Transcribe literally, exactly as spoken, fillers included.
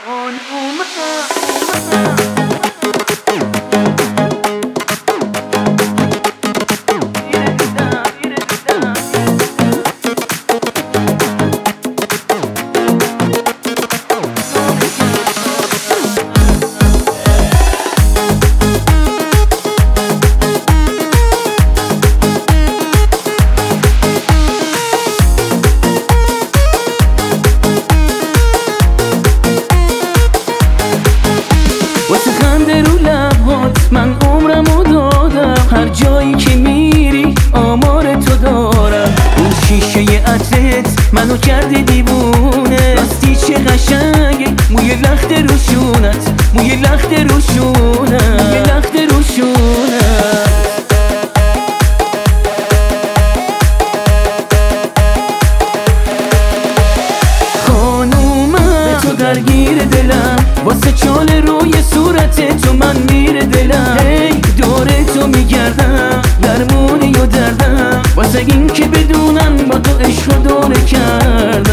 من عمرمو دادم، هر جایی که میری آمار تو دارم. اون شیشه عطرت منو کرده دیوونه، راستی چه قشنگه موی لخت روشونت، موی لخت روشونت، موی لخت روشونت. خانومم به تو درگیر دلم، واسه چال روی صورت تو من میره دلم. هی دور تو میگردم درمونی و دردم، واسه این که بدونم با تو عشق و دوره کردم.